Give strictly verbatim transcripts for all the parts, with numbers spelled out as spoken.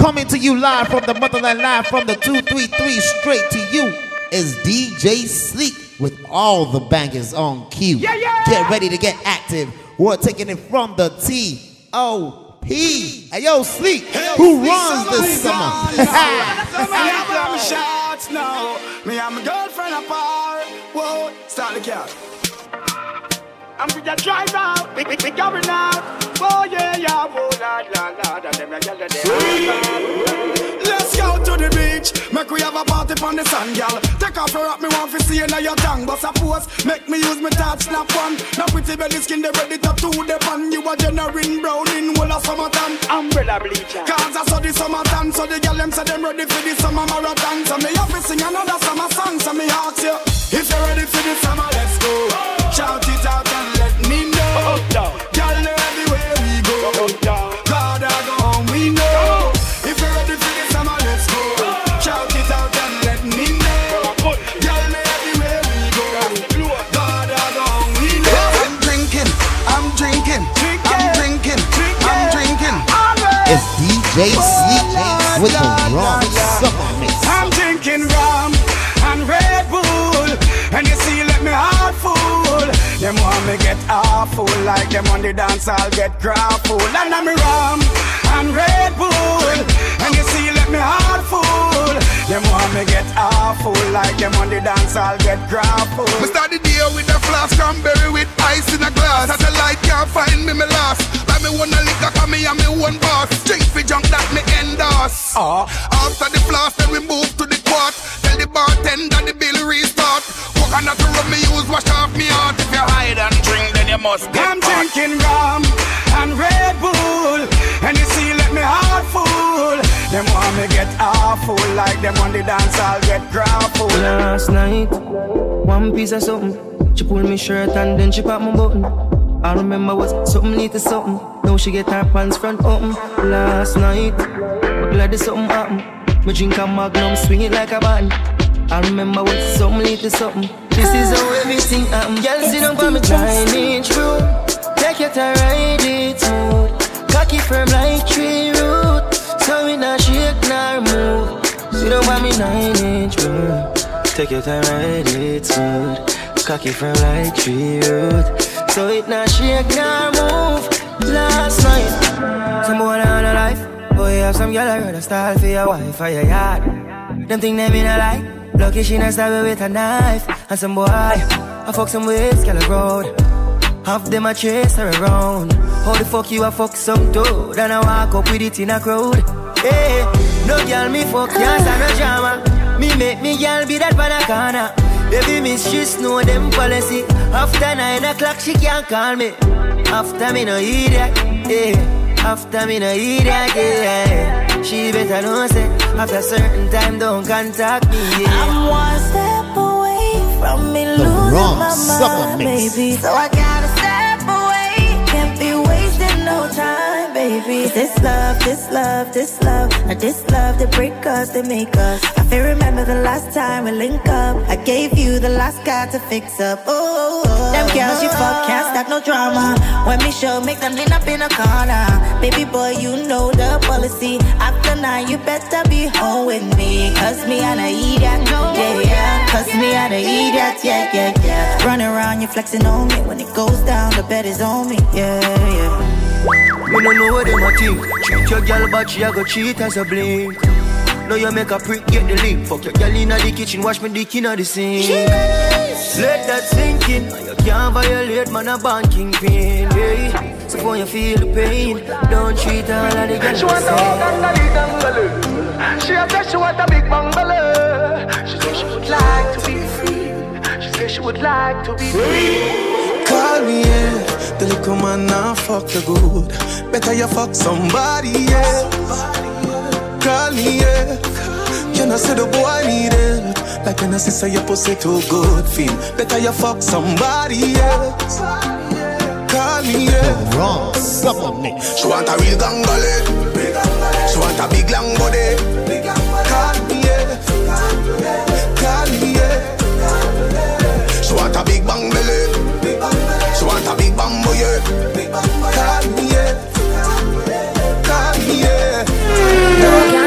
Coming to you live from the motherland, live from the two three three, straight to you is D J Sleek with all the bangers on cue. Yeah, yeah. Get ready to get active. We're taking it from the T O P. Hey, yo, Sleek, who runs this summer? Shots now. Me and my girlfriend apart. Whoa, start the car. I'm with the driver. We we we going out. Oh yeah yeah. Whoa la la la. That them a girl that they. Let's go to the beach. Make we have a party on the sand, girl. Take off your rock, me want to see you now your tongue. But suppose make me use my touch snap one. Now pretty belly skin, they ready to do the pan. You a generating brown in whole of summertime. Umbrella bleacher. Cause I saw the summertime, so the girl them say them ready for the summer marathon. So me have to sing another summer song. So me ask you, if you're ready for the summer, let's go. Shout it out and let me know. Girl, know everywhere we go. God, I go home, we know. If you're ready for the summer, let's go. Shout it out and let me know. Girl, know everywhere we go. God, I go home, we know. I'm drinking, I'm drinking, I'm drinking, I'm drinking. It's D J Sleek with the wrong summer mix. I'm drinking rum and Red Bull, and you see, let me heart full. Them want me get awful, like them on the dance, I'll get grappled. And I'm rum and Red Bull, and you see, let me heart full. Them want me get awful, like them on the dance, I'll get grappled. We start the day with a flask, cranberry with ice in a glass. As the light can't find me, me last. Buy me one a liquor, cause me and me one boss. Drink for junk that me endorse. uh. After the flask, then we move to the quart. Tell the bartender the bill restart. Coconut to rub me use, wash off me heart. If you hide and drink, then you must get I'm hot. drinking rum and Red Bull, and you see, let me heart full. Them want me get awful, like them on the dance, I'll get grappled. Last night, one piece of something. She pulled me shirt and then she popped my button. I remember was something need to something. Now she get her pants front open. Last night, but glad there's something happen. Me drink a Magnum, swing it like a button. I remember what something lead to something. This is how everything happen. Girl, sit down for me trying through. Take your time, ride it smooth. Cocky firm like tree root. So we not shake nor move. Sit down for me nine inch room. Take your time, ride it smooth. Cocky firm like tree root. So it not shake nor move. Last night, some boy on a life. Boy, have some girl I rather style for your wife or your yard. Them think they mean a lie. Lucky she not stab me with a knife. And some boy, I fuck some ways, girl road. Half them a chase her around. How the fuck you a fuck some dude? And I walk up with it in a crowd. Hey, no girl me fuck, can't stand no drama. Me make me girl be that pan a corner. Baby miss, she know them policy. After nine o'clock she can't call me. After me no idiot, yeah. After me no idiot, yeah. She better know say after a certain time don't contact me, yeah. I'm one step away from me The losing wrong my summer mind, mix. baby. So I gotta step away. Can't be wasting no time, baby. This love, this love, this love, now this love they break us, they make us. I feel remember the last time we link up. I gave you the last guy to fix up. Oh, oh, oh. Them girls you fuck can't stop no drama. When me show, make them lean up in a corner. Baby boy, you know the policy. After nine, you better be home with me. Cause me and I idiot, yeah, yeah. Cause me and I idiot, yeah, yeah, yeah. Running around, you flexing on me. When it goes down, the bed is on me, yeah, yeah. Me no know what them a think. Treat your girl but she a go cheat as a blink. Now you make a prick, get the link. Fuck your girl inna the kitchen, wash me dick inna the sink. Jeez. Let that sink in. You can't violate, man, a band kingpin, yeah. So when you feel the pain, don't treat all of the girls She want a hug and a little bungalow. She a say she want a big bungalow. She say she would like to be free. She say she would like to be free. Call me, yeah. The little man now fuck the good. Better you fuck somebody, yeah. Call me, yeah. You know say the boy need it. Like when I say your pussy too good, feel. Better you fuck somebody, yeah. Call me, yeah. The wrong summer mix. She want a real gangale. She want a big long body. Call me, yeah. Call me, yeah. She want a big bang belly. She want a big bamboo, yeah. Call me, yeah. Call me, yeah.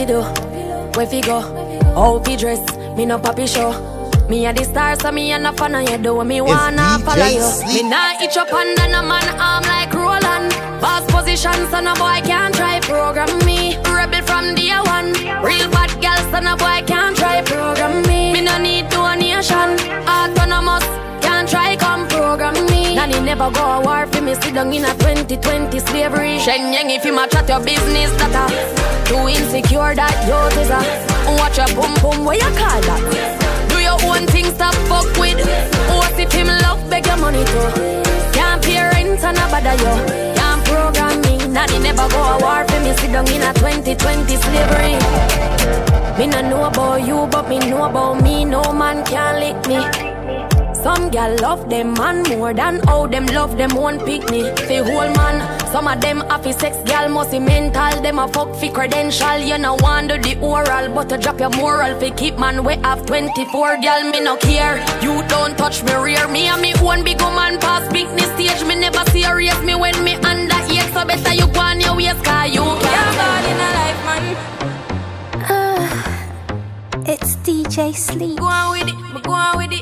do? Where fi go? How fi dress? Me no papi show. Me a the star, so me a no fan of you. Do me wanna follow you. Me nah itch up under no man arm like Roland. Boss position, so no boy can't try program me. Rebel from day one. Real bad girl, so no boy can't try program me. Me no need donation. Autonomous, can't try come program me. Nanny never go a war for me. Sit down in a twenty twenty slavery. Shen Yang if you match at your business, that a too insecure that you is a. Watch your boom boom, where you call that? Do your own thing, stop fuck with. What if him love beg your money too? Can't pay rent and a bother you. Can't program me. Nanny never go a war for me. Sit down in a twenty twenty slavery. Me no know about you, but me know about me. No man can lick me. Some gal love them man more than how them love them one picnic. Fi whole man, some of them happy sex gal must be mental. Them a fuck fi credential. You no want do the oral, but to drop your moral fi keep man we have twenty-four gal. Me no care. You don't touch me rear. Me and me one big woman pass picnic stage. Me never serious me when me under eight. So better you go on your waist, cause you can't fall in a life, man. Uh, it's D J Sleep. Go on with it, go on with it.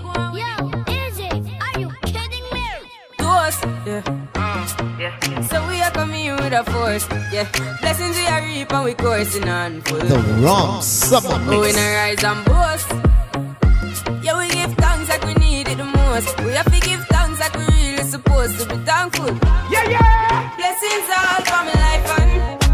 Yeah. Yeah. So we are coming with a force. Yeah. Blessings we are reap and we coursing on full. The wrong summer mix. Oh, we not rise and boast. Yeah, we give thanks like we need it the most. We have to give thanks like we really supposed to be thankful. Yeah, yeah. Blessings all for my life and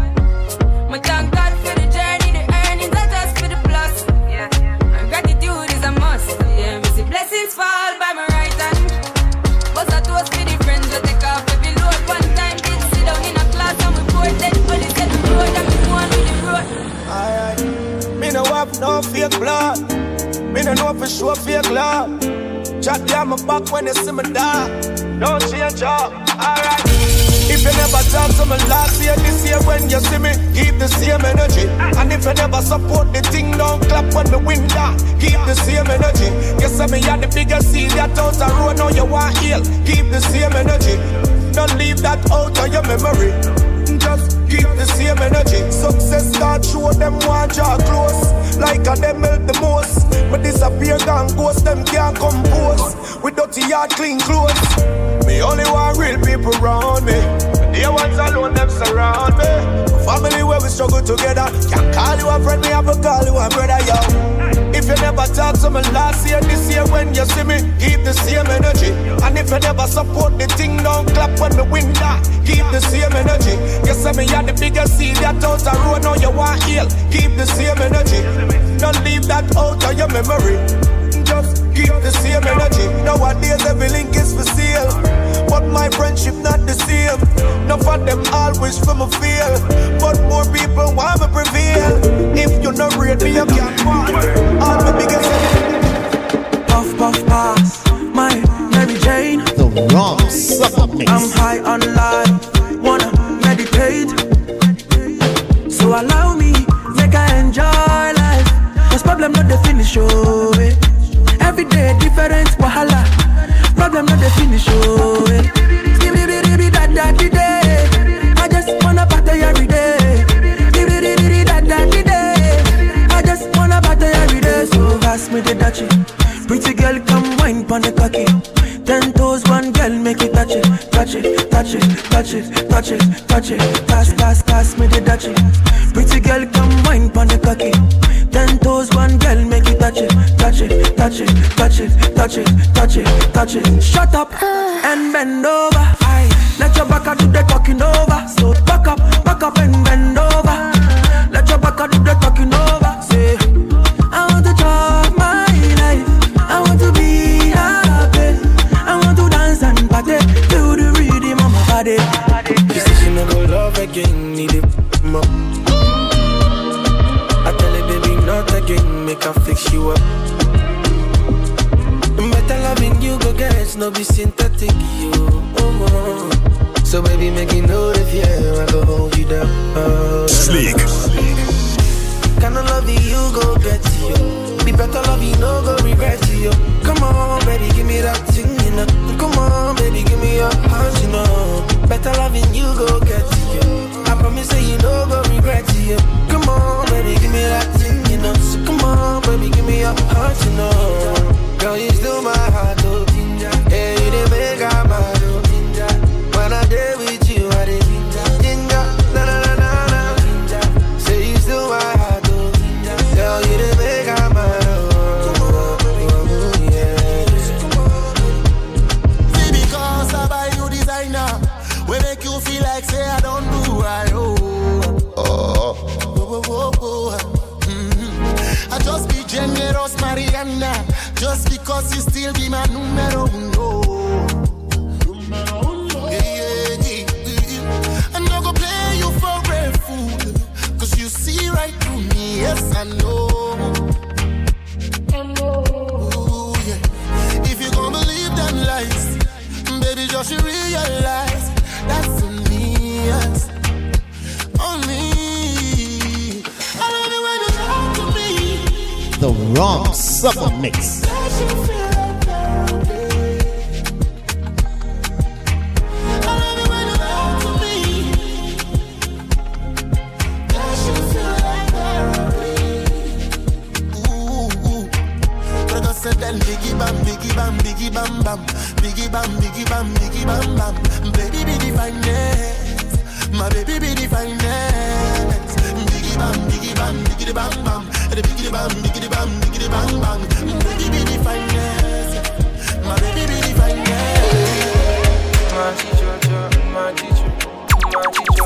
my thank God for the journey, the earnings are just for the plus. Yeah. And gratitude is a must. Yeah, me see blessings fall by my right hand. But I toast for the friends we take off every load. One time did sit down in a class and we poured that money set the road and we go on with the road. Alright, me no have no fake blood. Me no know for sure fake love. Chat down my back when they see me die. Don't change up, alright. If you never talk to me last year, this year when you see me, keep the same energy. And if you never support the thing, don't clap when the win down. Keep the same energy. You say me had the biggest seal that out the road, now you want heal. Keep the same energy. Don't leave that out of your memory. Just keep the same energy. Success start show them want draw close. Like a them help the most. But disappear gone ghost, them can't compose. With dirty yard clean clothes. Me only want real people around me. The ones alone them surround me. Family where we struggle together. Can't call you a friend, me have to call you a brother, yo. If you never talk to me last year, this year when you see me, keep the same energy. And if you never support the thing, don't clap when the win that. Keep the same energy. You say me had the biggest seed that out the road, now you want heal. Keep the same energy. Don't leave that out of your memory. Just keep the same energy. Nowadays every link is for sale, but my friendship not the same. Enough of them all wish for me fail, but more people want me prevail. If you not rate me, you can't want all my biggest enemy. Puff, puff, pass, my Mary Jane. The wrong summer mix. I'm high on life, wanna meditate. So allow me, make I enjoy life. Cause problem not the finish, oh eh. Every day different wahala. Problem not the finish, oh eh. I just wanna party every day. I just wanna party every day. So pass me the dachi. Pretty girl come wine pon the cocky. Ten toes one girl make it touch it, touch it, touch it, touch it, touch it, touch it. Pass, pass, pass me the dachi. Pretty girl come wine pon the cocky. Ten toes one girl make it touch it, touch it, touch it, touch it, touch it, touch it, touch it. Shut up and bend over. Let your back do the talking over. So back up, back up and bend over. Let your back do the talking over. Say, I want to talk my life. I want to be happy. I want to dance and party to the rhythm of my body. This is you never love again, need it more. I tell her baby not again, make her fix you up. Better loving you go get, no be synthetic you. Oh, oh. So baby make it know the fear, I go hold you down. Oh, Sleek. Kind of love you go get you. Be better love you, no go regret you. Come on baby, give me that thing, you know. Come on baby, give me your heart, you know. Better loving you go get you. I promise that you no go regret you. Come on baby, give me cause you still be my numero uno. Yeah, yeah, yeah, yeah. I'm not gonna play you for a fool, cause you see right through me, yes I know. Ooh, yeah. If you gonna believe them lies, baby, just realize that's in me, yes. Only I love you when you talk to me. The wrong summer mix. Biggie bam, biggie bam, biggie bam bam, biggie bam, biggie bam, biggie bam bam. Baby be the finest, my baby be the finest. Biggie bam, biggie bam, biggie bam bam, the biggie bam, biggie bam, biggie bam bam. Baby be the finest, my baby be the finest. My teacher, my teacher, my teacher,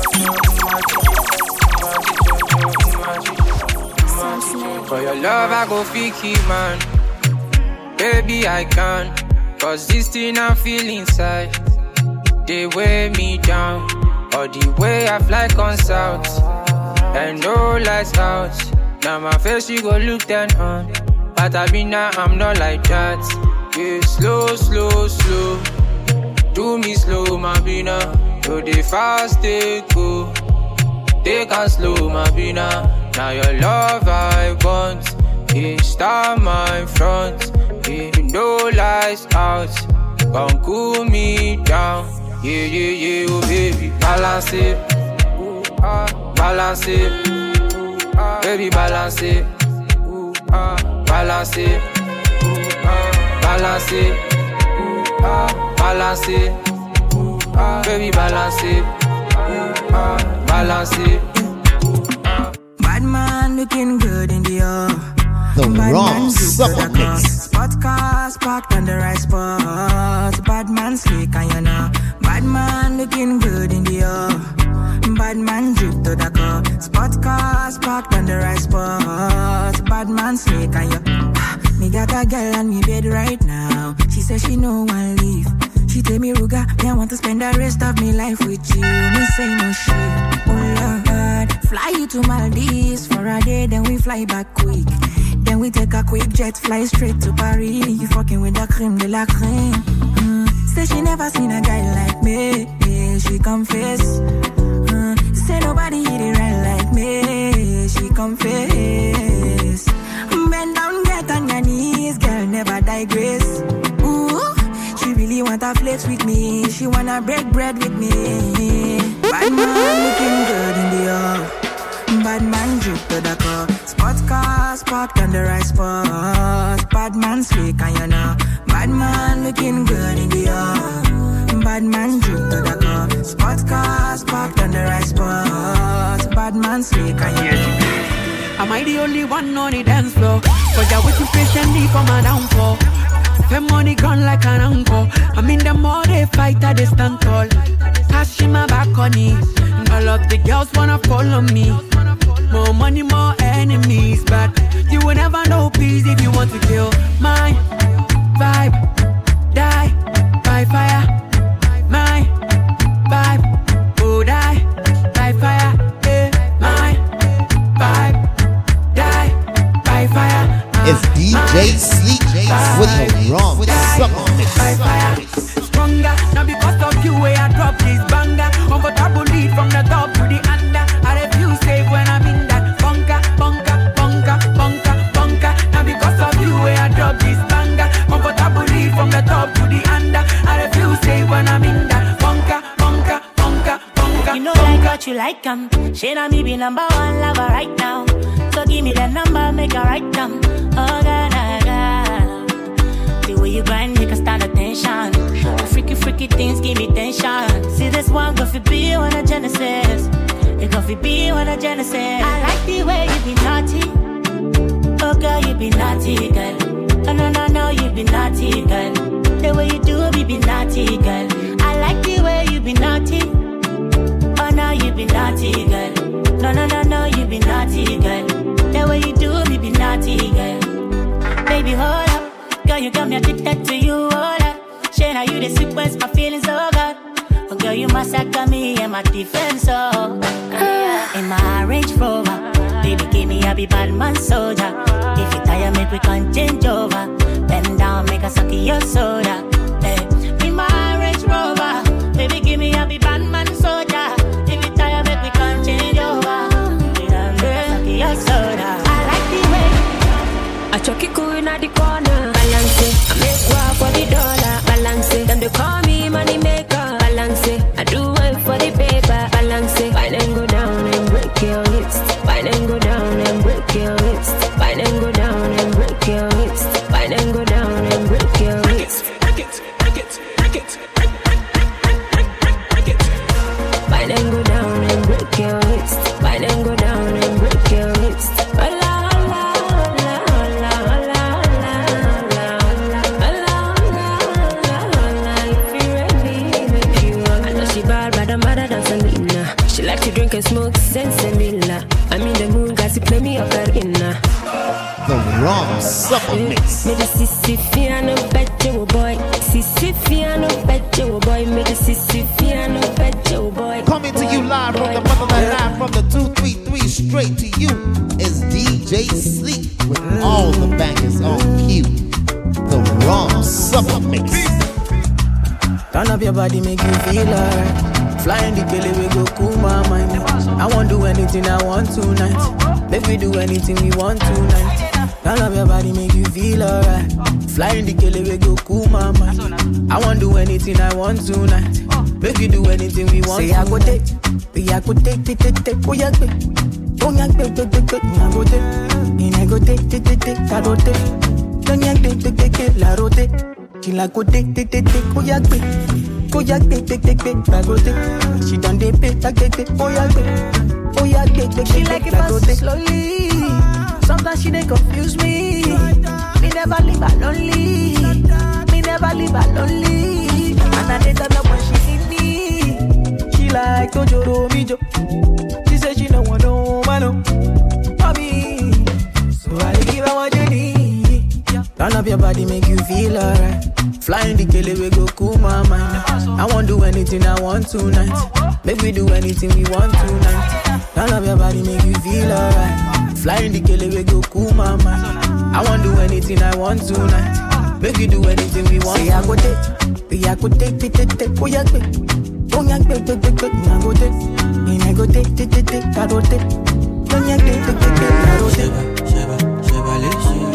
my teacher, my teacher. For your love I go fiki man. Baby, I can, cause this thing I feel inside, they weigh me down, or the way I fly on south, and no lights out, now my face you go look down on, but I be now I'm not like that, yeah, slow, slow, slow, do me slow, my bina, do the fast they go, they can slow, my bina, now your love I want, yeah, start my front. Yeah, no lights out, gon' cool me down. Yeah, yeah, yeah, oh baby, balance it, ooh, ah, balance it, ooh, ah, baby, balance it, ooh, ah, balance it, ooh, ah, balance it, ooh, ah, balance it, ooh, ah, baby, balance it, ooh, ah, balance it. Bad man looking good in the air. The wrong summer mix. Spot cars parked on the right spot. Bad man slick and you know. Bad man looking good in the air. Bad man drip to the car. Spot cars parked on the right spot. Bad man slick and you. Me got a girl on me bed right now. She says she no one leave. She tell me Ruga, me I want to spend the rest of me life with you. Me say no shit. Oh Lord, fly you to Maldives for a day, then we fly back quick. Then we take a quick jet, fly straight to Paris. You fucking with the creme de la creme. Mm. Say she never seen a guy like me. Yeah, she confess. Mm. Say nobody hit it right like me. She confess. Bend down, get on your knees, girl, never digress. Ooh, she really wanna flex with me. She wanna break bread with me. Bad man looking good in the air. Bad man drip to the car. Spot cars parked on the right spot. Bad man slick and you know. Bad man looking good in the air. Bad man drip to the car. Spot cars parked on the right spot. Bad man slick and you know. Am I the only one on the dance floor? Cause you're waiting patiently for my downfall. The money gone like an uncle. I'm in the more they fight, I they stand tall. Cash in my back on it. All of the girls wanna follow me. More money, more enemies. But you will never know peace if you want to kill my vibe. Die by fire. My vibe. Oh, die by fire. Yeah. My vibe. Die by fire. Uh, It's D J Sleek with the wrong summer mix. Stronger, now because of you, where I drop this banger. Comfortable lead from the top to the under. I refuse safe when I'm in that bunker, bunker, bunker, bunker, bunker. Now because of you, where I drop this banger. Comfortable lead from the top to the under. I refuse safe when I'm in that bunker, bunker, bunker, bunker. You know like what you like, um. Shayna me be number one lover right now. So give me that number, make her write down. Oh God, oh God. The way you grind, make her start attention. The freaky, freaky things give me tension. See this one, go for be on a Genesis. It go for be on a Genesis. I like the way you be naughty. Oh girl, you be naughty, girl. Oh no, no, no, you be naughty, girl. The way you do it, you be naughty, girl. I like the way you be naughty. Oh no, you be naughty, girl. No, no, no, no, you be naughty, girl. The way you do me be naughty, girl. Baby, hold up. girl, you got me addicted to you, oh that. Shane, are you the sequence, my feelings, oh God. Oh girl, you massacre me and my defense, oh. Uh, in my Range Rover, baby, give me a be bad man soldier. If you tire, make we can change over. Bend down, make a suck your soda. Hey, in my Range Rover, baby, give me a be bad man soldier. If you tire, make we can change over. Make a suck your soda. I like the way I chuck it cool in the corner. Balance it, I make war for the dollar. Balance it, them they call me money maker. Balance it, I do it for the paper. Balance it, fine and go down and break your hips. Fine and go down and break your hips. Fine and go down and break your hips. Fine and go down and break your hips. Break it, break it, break it, break it, break it. Fine and go down and break your hips. Fine and go down and break your hips. Hola, hola, hola, hola, hola, hola, hola, hola, hola. If you ready, make you want. I know she bad, but I'm better than Selena. She like to drink and smoke Sensimilla. I'm in the mood, guys, you play me ocarina. The wrong supper mix. Me the Siciliano betcha, boy. Siciliano betcha, boy. Me the Siciliano betcha, boy. Coming to you live from the motherland, live from the two three three straight to you is D J Sleek with all the bangers on cue. The wrong supper mix. Turn up your body, make you feel alright. Flying the kele, we go cool my mind. I won't do anything I want tonight. Make we do anything we want tonight. Turn up your body, make you feel alright. Flying the kele, we go cool my mind. I won't do anything I want tonight. Make we do anything we want. Say I go take, say I go take, take, take, take. Oh yeah, take, oh yeah, take, take, take, take. I go take, and I go take, take, take, take. I go take, don't yeah, take, take, take, take. La rote, she like go take, take, take, take. Oh yeah, take. Oh yeah, take, take, take, take, I go take. She done dey pay, take, take, take. Oh yeah, take. Oh yeah, take, take, take. She like it fast slowly. Sometimes she dey confuse me. Me never leave her lonely. Me never leave her lonely. And I dey turn up when she need me. She like Tojoro Mijo. She say she don't want no man, no. For me, so I give her what you need. Turn up your body, make you feel alright. Flying the kele, we go cool my mind. I won't do anything I want tonight. Make we do anything we want tonight. Turn up your body, make you feel alright. Flying the kele, we go cool my mind. I won't do anything I want tonight. Make we do anything we want. Say I go take, say I go take, take, take, take. Oh yeah, take, oh yeah, take, take, take, take. I go take, and I go take, take, take, take. I go take, don't yeah, take, take, take, take. I go take. Sheba, sheba, sheba,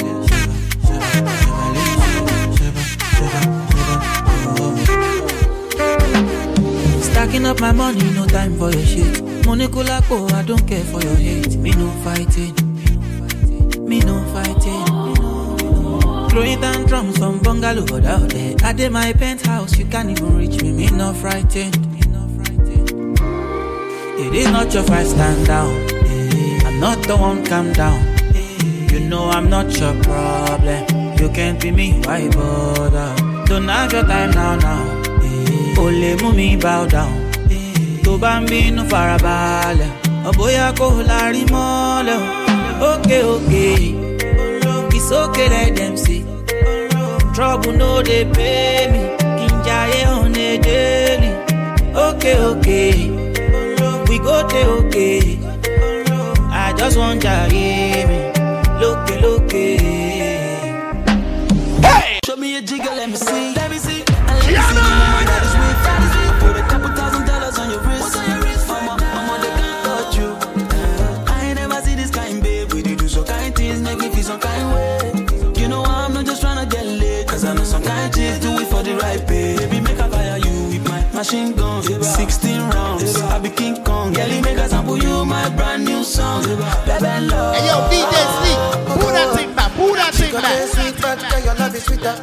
Stacking up my money, no time for your shit. Money kulako, I don't care for your hate. Me no fighting, me no fighting. Throwing down drums from bungalow out there. I did my penthouse, you can't even reach me. Me no frightened. It is not your fight, stand down. I'm not the one, calm down. You know I'm not your problem. You can't be me, why bother? Don't have your time now, now. Ole mumi bow down. To bambino farabale. Oboya ko lari mole. Okay, okay. It's okay, let them see. Trouble no they pay me. Kinjaye on a daily. Okay, okay. We go te okay. I just want ya hear me. Look, look. Hey! Show me a jigger, let me see. Let me see. And let me see the woman that is with. Put a couple thousand dollars on your wrist. What's on your wrist? Mama, mama, they can't touch you. Uh, I ain't never see this kind, babe. We do some kind things, make me feel some kind way. You know I'm not just tryna get laid. Cause I know some kind chicks do it for the right pay. Baby, make a fire you with my machine gun. sixteen rounds, I be King Kong. Girlie, make a sample you my brand new song. Baby, love. Hey yo, D J Sleek, pull that thing back, pull that thing back. Sweet, but your love is sweeter.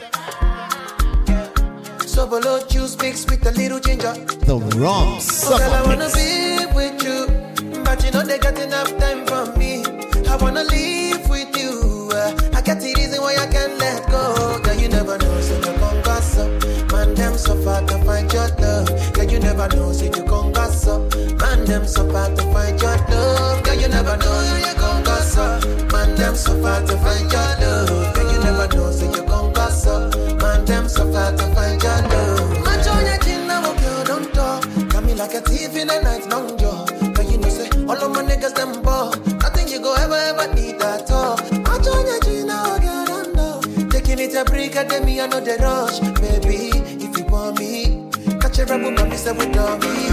So below juice mixed with a little ginger. The wrong supper mix. Oh, girl, I wanna be with you, but you know they got enough time from me. I wanna live with you. Uh, I got the reason why I can't let go. Girl, you never know, so you gon' goss up. Man, them so far to find your love. Girl, you never know, so you gon' goss up. Man, them so far to find your love. Girl, you never know, so you gon' goss up. Man, them so far to find your love. Girl, you never know, so you gon' goss up. a day, me, I know the rush. Baby, if you want me, catch a rebel, mommy, say we done me.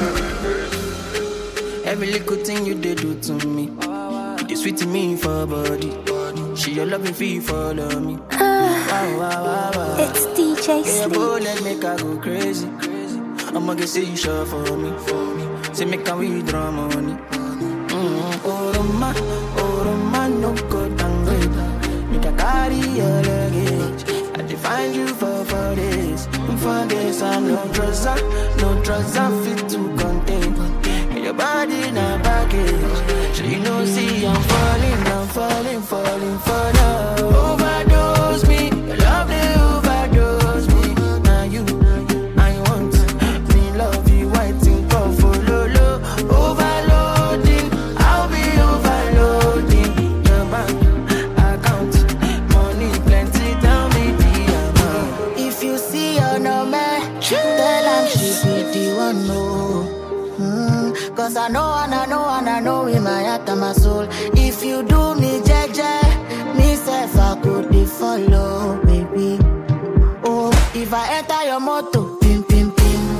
Every little thing you did do to me, you sweet to me for body. She your loving fee follow me. Wow, wow, wow, wow. It's D J Sleep. Yeah, boy, let make I go crazy. I'ma get say you sure for me, for me. Say make I withdraw money. Mm-hmm. Oh, Roma, oh, Roma, no good and great. Make I carry your luggage. I define you for four days. For days, I'm no trouser, no trouser fit to contain. Your body in a baggage. So you know, see, I'm falling, I'm falling, falling for love. Overdose me, your love they overdose me. Now you, I want me love you, I think of follow low. Overloading, I'll be overloading. Your bank account, money plenty, tell me the amount. If you see her no man, tell her she be the one, no. Cause I know and I know and I know in my heart and my soul. If you do me jeje, me self I could be follow, baby. Oh, if I enter your motor, pim pim pim,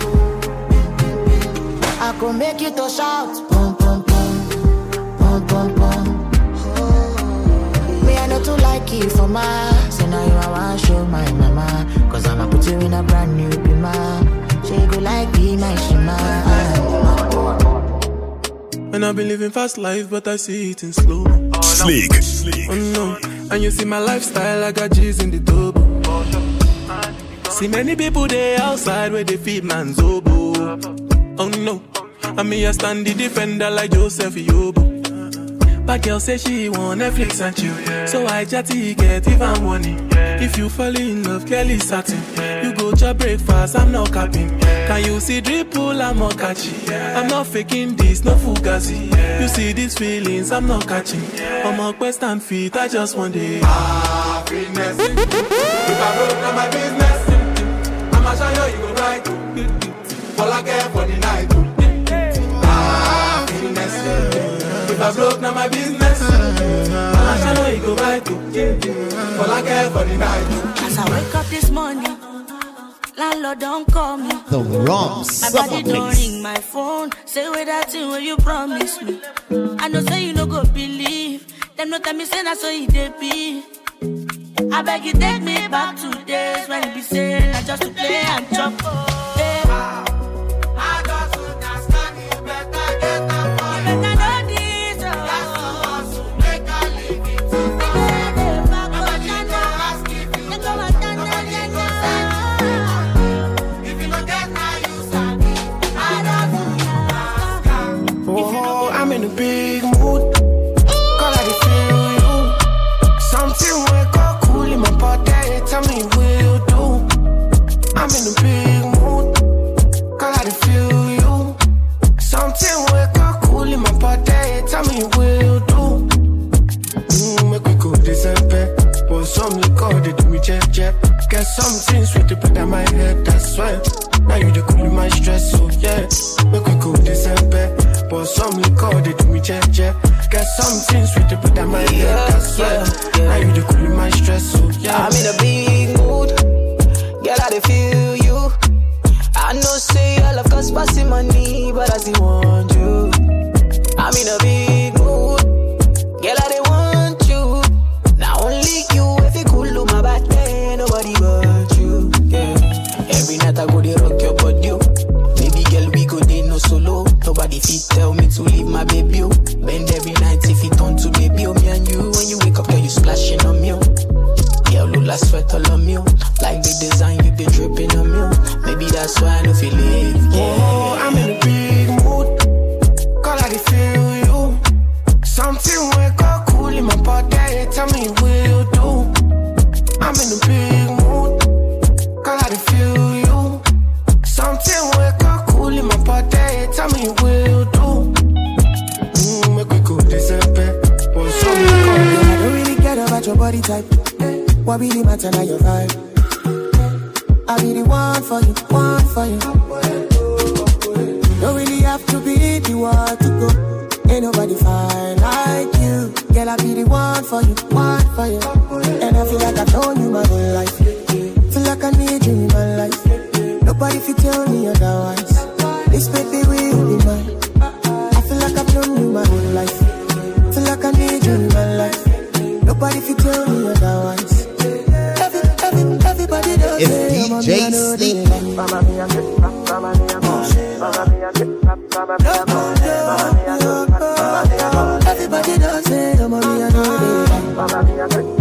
I could make you to shout, pum pum pum, pum pum pum. Me I know to like you for my, so now you I want show my mama. Cause I'ma put you in a brand new bima. She go like be my shima. And I've been living fast life, but I see it in slow. Oh, Sleek. Oh no, and you see my lifestyle, I got G's in the double. See many people there outside where they feed man's oboe. Oh no, and me I stand the defender like Joseph Yobo. But girl say she want Netflix and chill, yeah. So I chatty get even money. Yeah. If you fall in love, Kelly satin. Yeah. You go to breakfast, I'm not capping. Yeah. Can you see dripple, I'm not catching. Yeah. I'm not faking this, no fugazi. Yeah. You see these feelings, I'm not catching. Yeah. I'm a quest and feet, I just want it. Happiness. If I broke down my business, I'ma show you, you go right. All I care for the night. Happiness. If I broke now my business, I shall know you go right to. All I care for the night. As I wake up this morning, landlord don't call me. The wrong my body don't ring my phone. Say with that thing where you promise me. I know say you no go believe. Them no tell me say that's so it they be. I beg you take me back to days when it be saying I just to play and chop. Hey. Wow. I just understand you better get up. You better know this. That's the ones who make a living. I'm a gender. Let's go and if you don't get how you stand, I don't know. Oh, I'm in a big mood. Call I feel you. Something wake up cool in my body. Tell me what you do. I'm in a big mood. Call I feel you. Something wake up cool in my body. Tell me what you do. Mm, make we go December. But some liquor they do me jet jet. Get something sweet to put on my head. That's why. Now you the cool in my stress. So yeah, make we go December. But some liquor they do me jet jet. Get something sweet to put on my head. That's why. Now you the cool in my stress. So yeah, I'm in a big mood. Girl, I dey feel you. I know say all of us passing money, but I still want you. I'm in a big mood. Girl, I dey want you. Now only you, if you cool to my back, then nobody but you. Yeah. Every night I go dey rock your body. Baby girl, we go dey no solo. Nobody fit tell me to leave my baby. Bend every night if it turn to baby. Me and you, when you wake up, girl, you splashing on me. Yeah, Lula sweat all on me. Like the design, you be dripping on me. Maybe that's why I don't feel it. Yeah. Oh, I'm in a big mood. Call I feel you. Something wake up cool in my body. Tell me what you do. I'm in a big mood. Call I feel you. Something wake up cool in my body. Tell me what you do. Mm, make we go December. But some liquor. I don't really care about your body type. What really matter now your vibe? I be the one for you, one for you. Don't really have to be the one to go. Ain't nobody fine like you. Girl, I be the one for you, one for you. And I feel like I've known you my whole life. like I need you in my life. Nobody fit tell me otherwise. This baby will be mine. I feel like I've known you my whole life. Feel like I need you in my life. Nobody fit tell me otherwise. Every, every, everybody does it's say D J Sleep. Everybody does say I'm a me, I know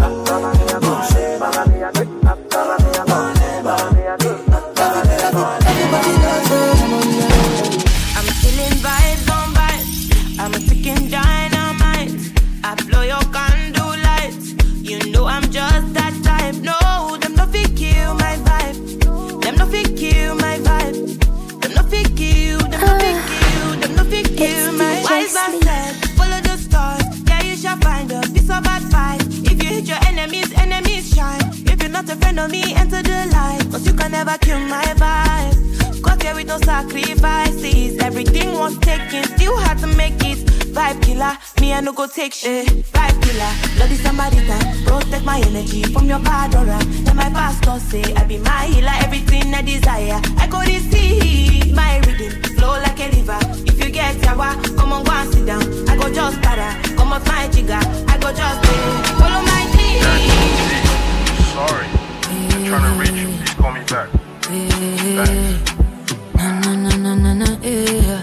I'm feeling vibes on vibes. I'm a ticking dynamite. I blow your candle lights. You know I'm just that type. No, them no fit kill my vibe. Them no fit kill my vibe. Them no fit kill. Them no fit kill. Them no fit kill my wise man said, follow the stars. Yeah, you shall find a piece of advice. If you hit your enemies, enemies shine. If you're not a friend of me, enter the light. Cause you can never kill my vibe. Got here with no sacrifices. Everything was taken, still had to make it. Vibe killer, me I no go take shit. Vibe killer, bloody somebody time. Protect my energy from your bad aura. Then my pastor say I be my healer. Everything I desire, I go receive. My rhythm flow like a river. If you get yawa, come on go and sit down. I go just para, come off my jigger. I go just pay, follow my dream. Sorry, I'm trying to reach you. Please call me back. Thanks. Na na na na na yeah.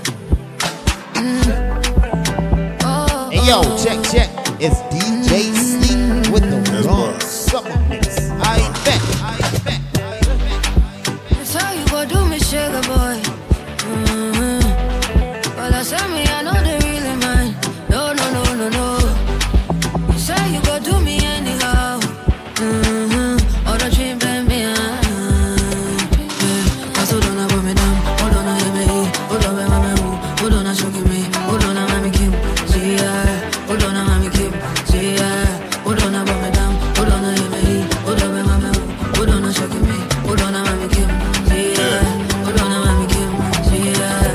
Mm. Oh, hey yo, oh. check check. It's D J Sleep with the wrong summer mix. I bet, I bet, I bet. So you go do me, sugar boy. Mm-hmm. Well, I say me, I know they really mine. No, no, no, no, no. You say you go do me anyhow. Mm-hmm. All the dream, baby, me, ah. So don't I put me down, hold on, I am a hold on, I'm a hold on, I should give me, hold on, I'm a Kim, see ya, hold on, I'm a Kim, see ya, hold on, I put me down, hold on, I am a hold on, I'm a hold on, I should give me, hold on, I'm a Kim, see ya, hold on, I'm a Kim, see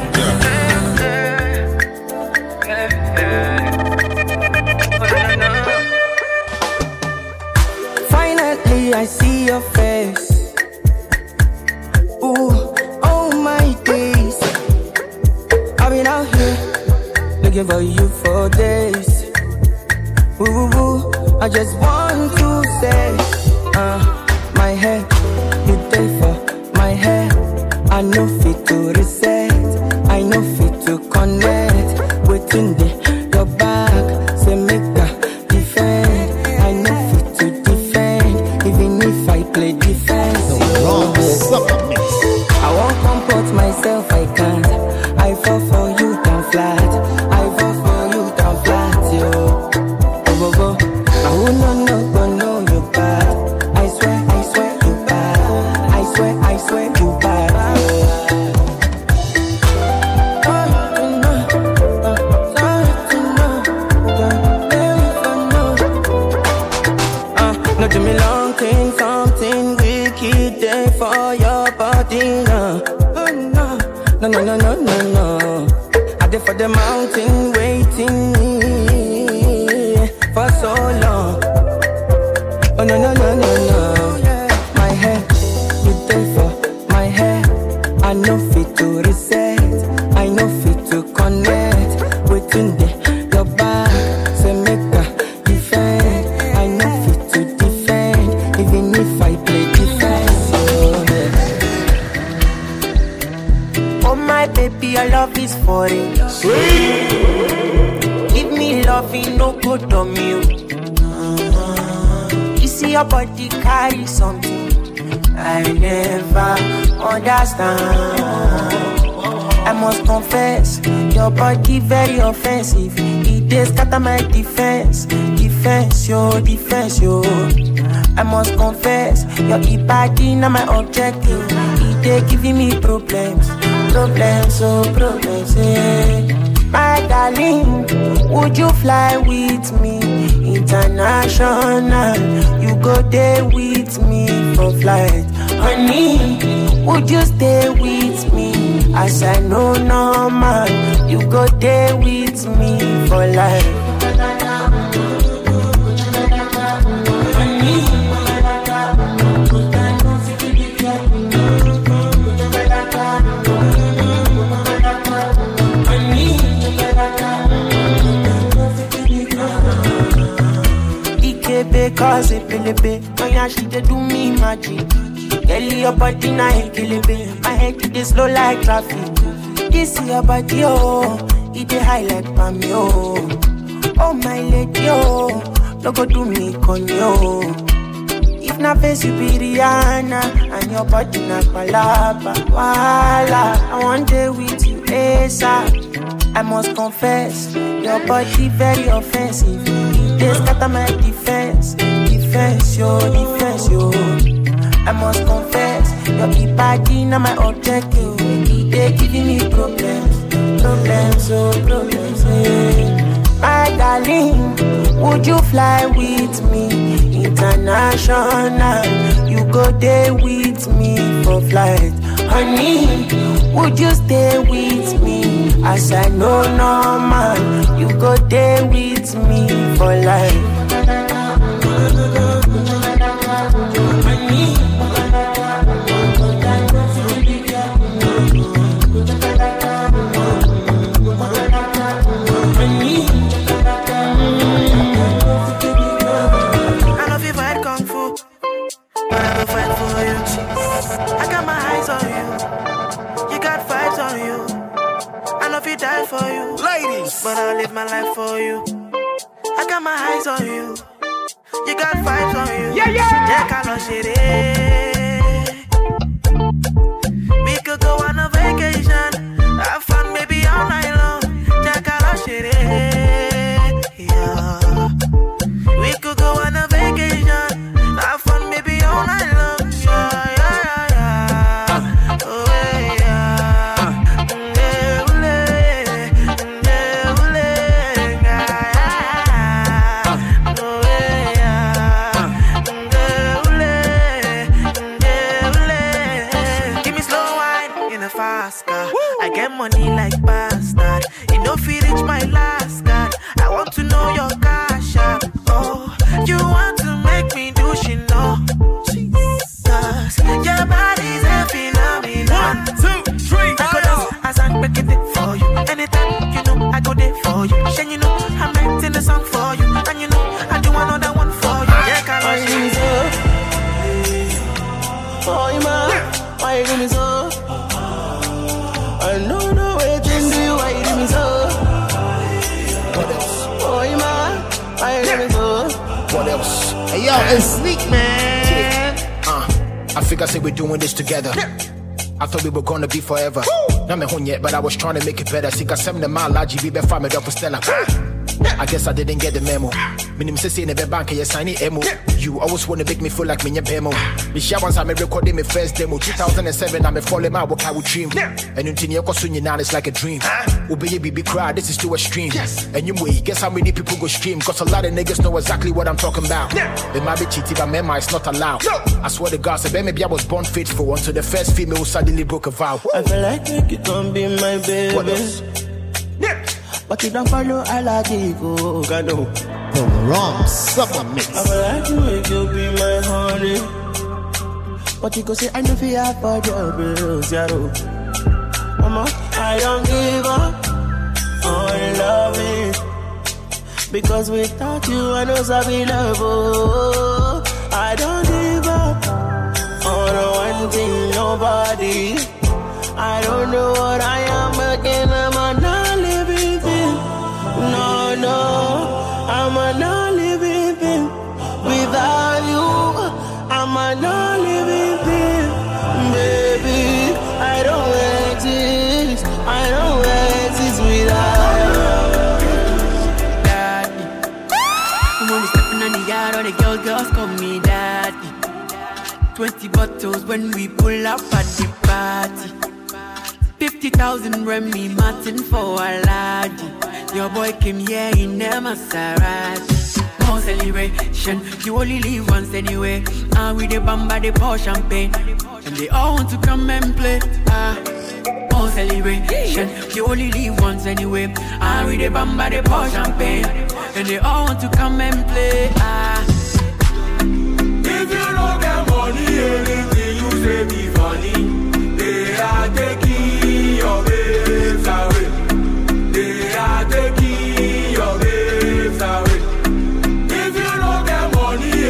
ya. Finally, I see your face. Ooh, oh my days. I've been out here looking for you for days. Ooh, ooh, ooh. I just want to say, uh, my hair, you take for my hair. I know fit to reset, I know fit to connect. Waiting there, your back, say make a defend. I know fit to defend, even if I play defense. The wrong summer mix. I won't comport myself, I can't. I fall for you down flat. I fall for you down flat, yo. Oh, go, go. I will not know, but know you bad. I swear, I swear you bad. I swear, I swear you bad. Uh, no, do me long thing, something wicked day for your body, no. No, no, no, no, no, no. I did for the mountain waiting for so long. Oh, no, no, no, no, no. My hair, you did for my hair. I know fit to reset. I know fit to connect. Waiting there, your back. Say make a defend. I know fit to defend. Even if I play defense. Oh, yeah. Oh my baby, your love is foreign. Give me love, you no good on you. You see your body carry something I never understand. I must confess, your body very offensive. It dey scatter my defense, defense, yo, defense, yo. I must confess, your body not my objective. It dey giving me problems. Problems, oh problems, eh. My darling, would you fly with me international? You go there with me for flight. Honey, would you stay with me? As I know normal, you go there with me for life. Honey, they cause it, baby. Oh yeah, she they do me magic. Girl, your body na ekilibe. My head it slow like traffic. This your body, oh, it dey high like palm, oh. Oh my lady, oh, no go do me con yo. If na face you be Rihanna, and your body na palapa, wala. I want day with you, ASAP. I must confess, your body very offensive. It dey scatter my defense, defense, yo, defense, yo. I must confess, your body na my objective. It dey giving me problems, problems, oh, problems, yeah. My darling, would you fly with me international? You go there with me for flight. Honey, would you stay with me? As I know normal, you go there with me for life. Honey, die for you, ladies, but I'll live my life for you. I got my eyes on you. You got vibes on you. Yeah, yeah. Jack, I love shit. We could go on a vacation, have fun, maybe all night long. Jack, I love shit. Yeah. We could go on a vacation, have fun, maybe all night long. Yeah, yeah, yeah, yeah. Oh, money like bastard. You know if you reach my last card, I want to know your cash app. Oh, you want to make me do shit, no? Jesus, your body's a phenomenon. One, two, three, I go down as I make it for you. Anytime, you know, I go there for you. And you know, I'm writing a song for you. And you know, I do another one for you. Yeah, can I see so? Oh, man, why you do me so? I know no way to do why you do me so. What else? Oh, man, why you do me so? What else? Hey, yo, it's Sleek, man. Uh, I figure say we're doing this together. I thought we were gonna be forever. Not me home yet, but I was trying to make it better. See, cause seven mile large, you be family up for Stella. I guess I didn't get the memo. Minim say in the bank, you sign it emo. You always wanna make me feel like me your bemo. Michelle once I'm recording my first demo. two thousand seven, I'm a falling out what I would dream. And until you go soon, now it's like a dream. Obey baby cry, this is too extreme. And you way, guess how many people go stream? Cause a lot of niggas know exactly what I'm talking about. It might be cheating, but memory is not allowed. I swear to God, so maybe I was born faithful until the first female suddenly broke a vow. I feel like you can be my baby. What else? But you don't follow, I like it, go, go. The wrong summer mix. I feel like you make you be my honey. But you go say, I know if you have for your bills, yeah, Mama, I don't give up on loving. Because without you, I know I'll love. Oh, I don't give up on one thing, nobody. I don't know what I am again, I'm a not living thing. No, no, I'm a not living thing. Without you, I'm a not living thing. Baby, I don't exist. I don't exist without you. Daddy, when we stepping on the yard, all the girls, girls call me daddy. Twenty bottles when we pull up at the party. Fifty thousand Remy Martin for a laddie. Your boy came here in a Maserati. No celebration, you only live once anyway. And with the bamba, they pour champagne. And they all want to come and play. Ah, no celebration, you only live once anyway. And with the bamba, they pour champagne. And they all want to come and play. Ah, if you don't get money, anything you say be funny. They are taking your babes away. They are taking your babes away. If you don't get money,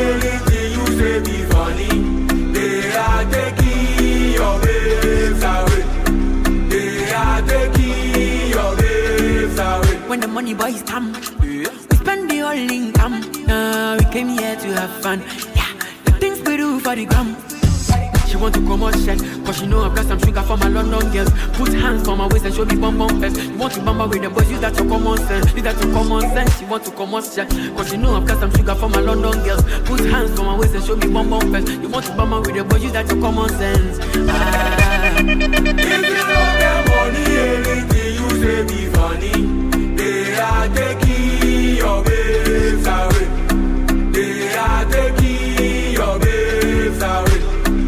money boys come. We spend the whole income. Now we came here to have fun. Yeah, the things we do for the gram. She want to come out shit, cause she know I've got some sugar for my London girls. Put hands on my waist and show me bum bum fest. You want to bumble with the boys, use that your common sense. Use that your common sense. She want to come out shit, cause she know I've got some sugar for my London girls. Put hands on my waist and show me bum bum fest. You want to bumble with the boys, use that your common sense. Ah. If you don't get money, anything you say be funny. They are taking your babes away. They are taking your babes away.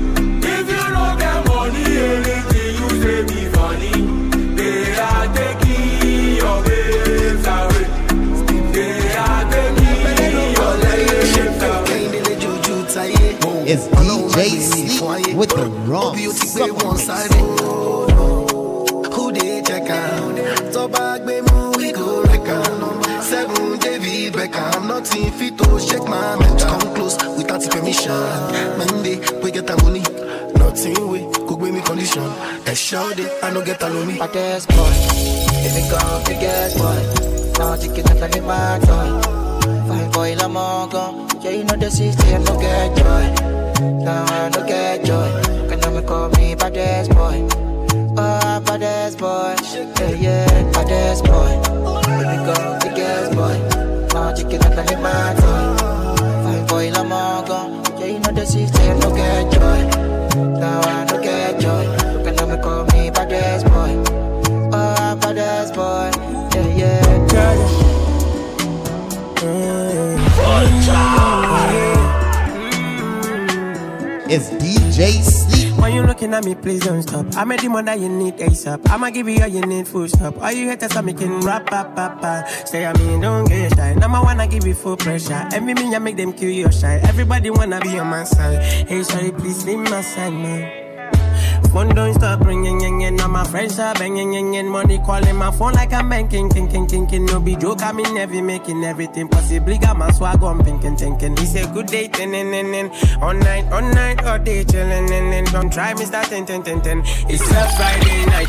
Anything you say be funny. They are taking your babes away. They are taking your babes away. It's D J Sleep with the wrong Who they check out? So back me move we go like a seven David Beckham. Nothing fit to shake my mental. Come close without permission. Monday we get the money. Nothing we could give me condition. And shout it, I no get alone me. But there's boy, if it come to guess boy. Now you get like a mad boy. Fine boy, la mongo. Yeah, you know the system, I no get joy. Now I no get joy. Can you call me baddest boy? Oh, baddest boy. Yeah, yeah, baddest boy. If it come to guess boy. Now you get like a mad boy. Fine boy, la mongo. Yeah, you know the system, I no get joy. Now I don't get joy. You can never call me baddest boy. Oh, baddest boy. Yeah, yeah. It's D J Sleep. When you looking at me, please don't stop. I'm a demon that you need ASAP. I'ma give you all you need, full stop. All you haters are making rap, rap, rap, rap. Stay at me, don't get shy. Now I wanna give you full pressure. Every me, I make them kill your shine. Everybody wanna be on my side. Hey, sorry, please leave my side, man. Phone don't stop ringing, ring, ring. Now my friends are banging, ring, ring. Money calling my phone like I'm banking, king, king, king, king. No be joke, I'm in heavy, making everything possibly. Got my swag on, pinking, thinking. He said good day, ten, ten, ten, ten. All night, all night, all day, chillin', and then don't try me, start ten, ten, ten, ten. It's a Friday night,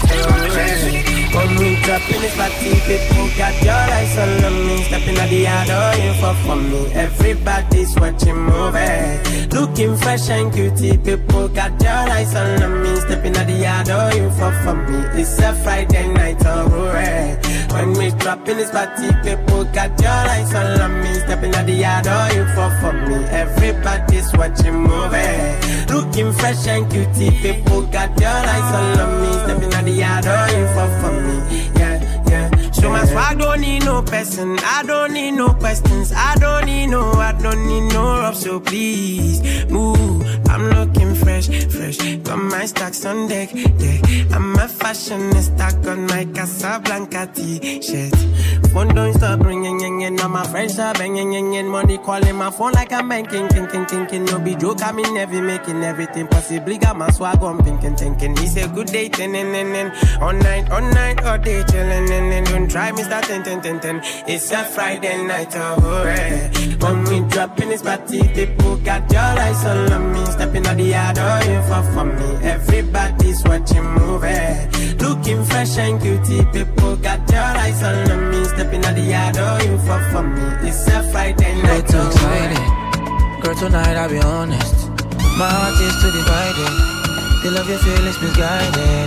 come we drop in this party, people got your eyes on me. Stepping at the yard, oh, you for for me. Everybody's watching movie, looking fresh and cutie. People got your eyes on me. Stepping at the yard, oh, you for for me. It's a Friday night, oh, hooray. When we drop in this party, people got your eyes on me. Stepping at the yard, oh, you for for me. Everybody's watching movie, looking fresh and cutie. People got your eyes on me. Stepping at the yard, oh, you for for me. Yeah, yeah. So my swag don't need no person. I don't need no questions. I don't need no, I don't need no rub. So please move. I'm looking fresh, fresh. Got my stacks on deck, deck. I'm a fashionista, got my Casablanca t-shirt. Phone don't stop ringing, ringing. Now my friends are banging, ringing. Money calling my phone like I'm banking, thinking, thinking. No be joke, I'm in heavy, making everything possibly. Got my swag on, thinking, thinking. He said good day, ten, ten, ten, ten. All night, all night, all day, chillin', and then don't try me, start ten, ten, ten, ten. It's a Friday night, oh, hooray. When we drop in this party, people got your eyes on me. Stepping at the yard, oh, you for for me. Everybody's watching movie, looking fresh and cutie. People got your eyes on me. Stepping at the yard, oh, you for for me. It's a Friday night, oh, excited. Girl, tonight I'll be honest. My heart is too divided. The love you feel is misguided.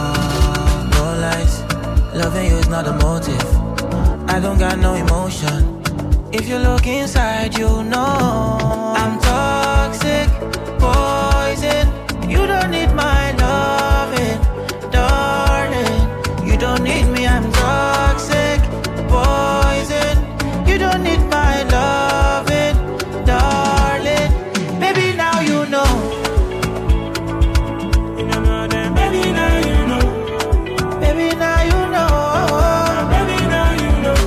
Oh, no lies. Loving you is not a motive. I don't got no emotion. If you look inside, you know I'm toxic, poison. You don't need my loving, darling. You don't need me, I'm toxic, poison. You don't need my loving, darling. Baby, now you know. You don't know that, baby, now you know. Baby, now you know. Baby, now you know.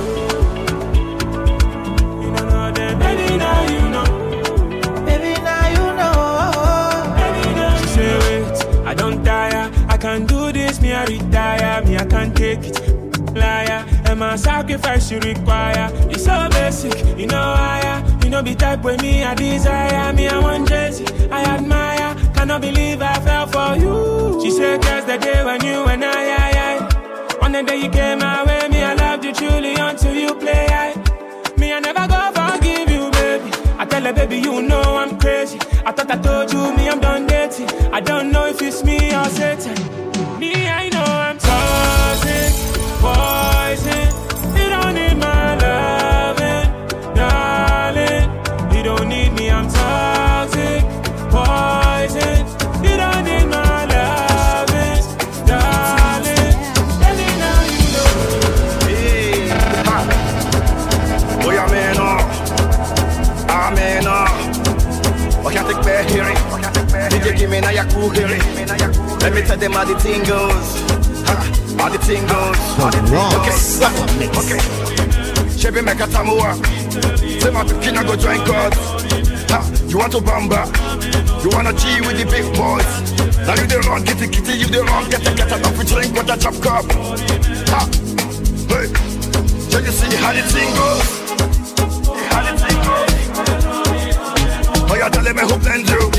You don't know that, baby, now you know. Baby, now you know. Baby, now you know. She say, wait, I don't tire. I can't do this, me I retire. Me I can't take it, liar. And my sacrifice you require. It's so basic, you know higher. You know be type with me I desire. Me I want Jesse, I admire. Cannot believe I fell for you. She said, guess the day when you and I, I, I. One day you came my way, me I loved you. you truly until you play. I, me, I never go forgive you, baby. I tell her, baby, you know I'm crazy. I thought I told you, me, I'm done dating. I don't know if it's me or Satan. Me, I know I'm toxic, poison. You don't need my loving, darling. You don't need me, I'm toxic, poison. You don't need my loving, darling. Tell me now you know. Hey, ha. Oh, yeah, man, oh. Ah, man, oh. I can't take back hearing. D J give me now your cool hearing. Let me tell them how the thing goes. Ha, how the thing goes. Okay, okay. Chevy make a tamua. Say my pikin go join God. Ha, you want to bamba? You wanna G with the big boys? Now you the wrong, get it, get it, you the wrong, get it, get it, up we drink with a chop cup. Ha, hey, so you see how the thing goes? How the thing goes? Oh, you tell me who blends you?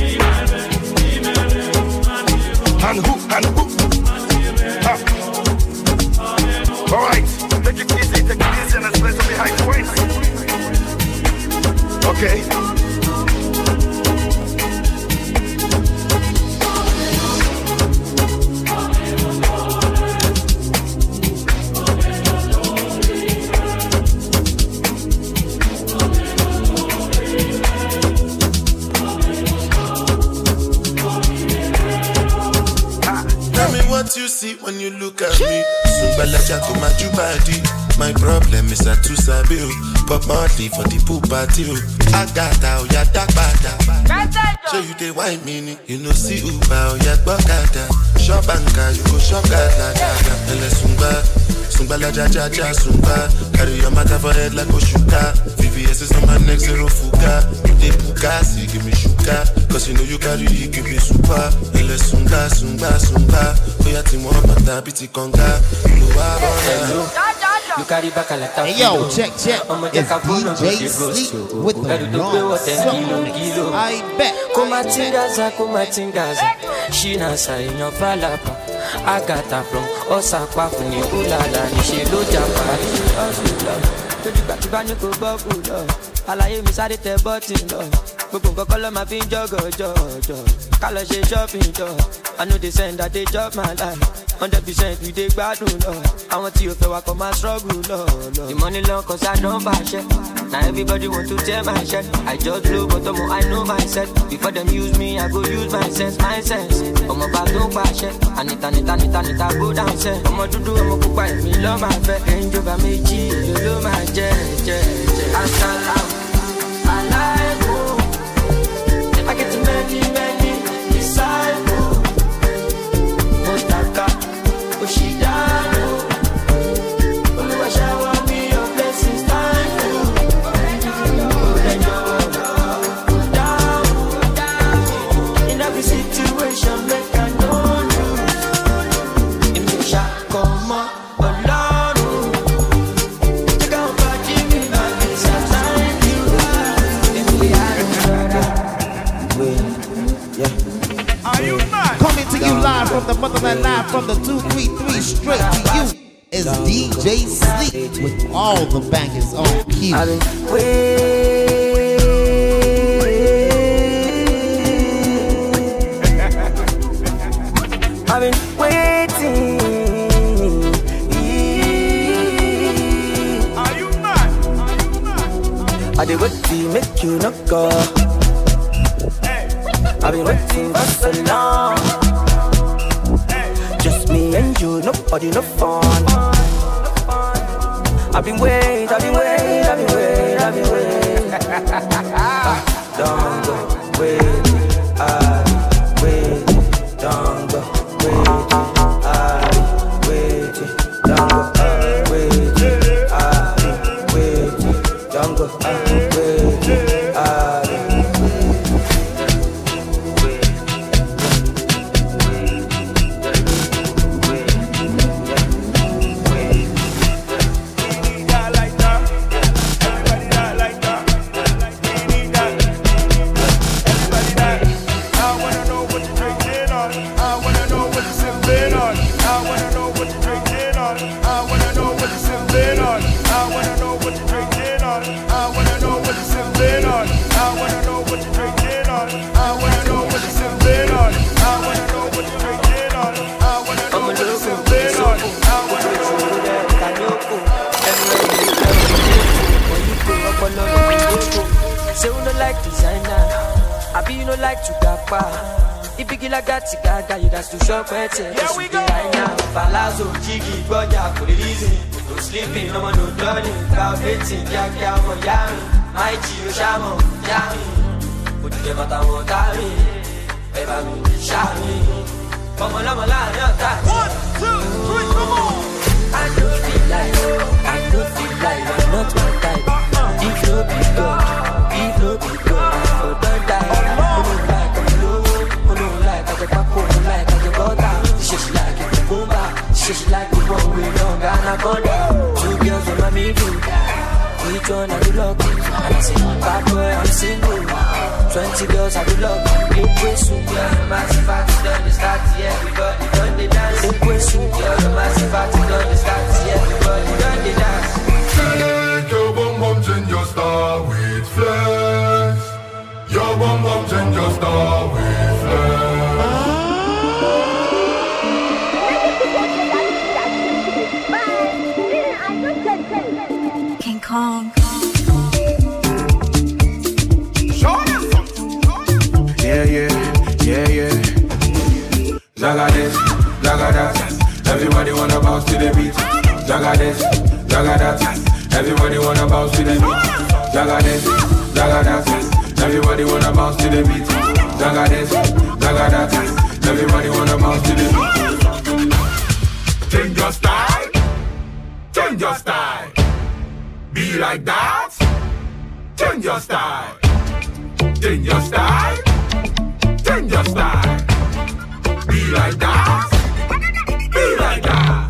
And who, and who? Ha. All right, take it easy, take it easy, and let's play some behind the waist. Okay. What you see when you look at me? Sumbalaja to my body. My problem is that too sabi. Pop Marley for the pool party. I got out ya dark bada. So you dey wine me, you know see Uba ya bagada. Shop banka, you go shop gada gada. Ele sumba, sumba la ja ja ja sumba. Carry your matter for head like Oshuka. V V S is on my neck zero fuga. You dey bugasi, give me shuka. Cause you know you carry, you give me super. Ele sumba, sumba, sumba. Oya ti mo mata biti konga. You carry back a lot of hey yo, check, check. It's D J Sleep with the wrong song. I bet. Kumatingaza, kumatingaza. Shina sa inyo palapa. Agata from Osaka funi ulala. Nishi loja pari. Torí gbà tí bá ní kò gbọ́ kù lọ. Àlàyé mi sáré tẹ bọ́tì lọ. Gbogbo nǹkan kọ́ ló máa fi ń jọ́gọ̀ jọ̀jọ̀. Ká lọ ṣe shopping jọ. I know they send that they chop my life. Hundred percent we dey gbádùn lọ. Àwọn tí o fẹ́ wa kọ́ máa struggle lọ. The money long cause I don't buy shit. Now everybody want to tear my shirt. I just blow but I'm I know myself. Before them use me, I go use my sense, my sense. Ọmọ bá tó pàṣẹ. Anita, Anita, Anita, Anita, go down set. Ọmọ dúdú, ọmọ pupa, èmi ló máa fẹ́. Ẹ̀ńjọba méjì ló ló máa jẹ́ jẹ́ jẹ́. Asalamu alaikum. I get many, many disciples. Motaka, Oshidano. Oluwa shower me your blessings, thank you. In every situation, make I know you. In the shop, come on, alone. Take out back, give me back, it's a thank you. If we are Are you mad? Coming to you live from the motherland, live from the two three three, straight to you is D J Sleep with all the bangers on cue. I've been waiting. I've been waiting. Are you mad? I did wait to make you not go. I've been waiting for so long. Just me and you, nobody, no fun. I've been waiting, I've been waiting, I've been waiting, I've been waiting. Ah, don't go, wait, I've been waiting, don't go, wait, I've been waiting, don't go, wait, I've been waiting, don't go, wait, I've been Say you no like designer, I be you no like to gapa. If you get like that, you got you that's too short. Here we go right now. Palazzo, Jiggy, Boya, for the reason. No sleeping, no one, no turning. Cow dating, Jack, Yamo, Yami. My Gio, Shamo, Yami. Put the matter on Tari. Eva, Shami. Come on, I'm a line, you're tight. One, two, three, come on. I don't feel like, I don't feel like I'm not my type. If no be God, if no be God, I don't die. Oh no, like I'm low, oh no, like I get back, oh no, like I get butter. She's like it, the bomba, she's like the one we long anaconda. Two girls on my middle, each one I do lucky. And I say, bad boy, I'm single. Twenty girls I do lucky. Eight ways to yeah, massive party done the start, yeah, everybody done the dance. Eight ways to yeah, the massive party done the start, yeah, everybody done the dance. Take your bum bum, change your star with flex. Your bum bum, change your star with flex. King Kong. Yeah, yeah, yeah, yeah. Zaga this, zaga that. Everybody wanna bounce to the beat. Zaga this, zaga that. Everybody wanna bounce to the beat. Zaga this, zaga that. Everybody wanna bounce to the beat. Zaga this, zaga that. Everybody wanna bounce to the beat. Change your style, change your style. Be like that. Change your style, change your style. Change your style. Be like that. Be like that.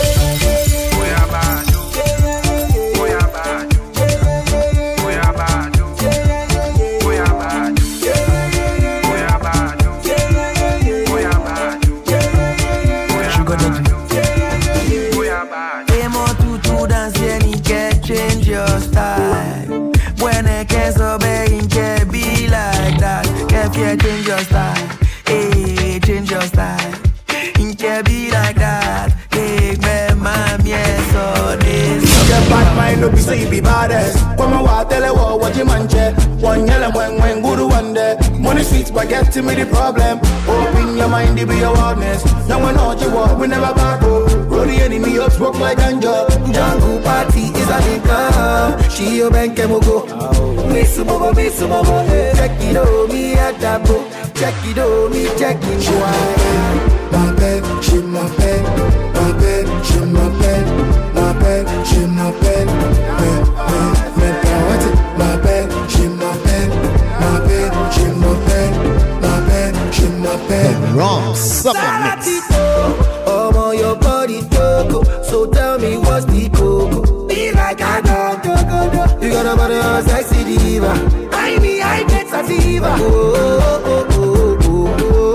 Change your style. When I can't obey, can't be like that. Can't fear, change your style. Hey, change your style. In can't be like that. Take me, mom, yes, or this. The bad mind, no be say be baddest. Come on, what tell you what you manche. One yellow when when good one day. Money sweet, but get to me the problem. Open your mind, to be your awareness. Now we know you walk, we never back up. Roll the enemy up, smoke like ganja. Jungle party is a nigga. She your bank and we'll go. Miss Bobo, Miss Bobo. Check it out, me at that book. Check it out, me check it. She my bed, she my bed, my bed, she my bed, my bed, she my bed, me, me, me, me, my bed, she my bed, my bed, she my bed, my bed, she my bed. The wrong summer mix. Oh, on your body, Coco. So tell me what's the coco? Be like I don't go, go, go. You got a body of sexy diva. I mean, I get sativa. Oh, oh, oh, oh, oh,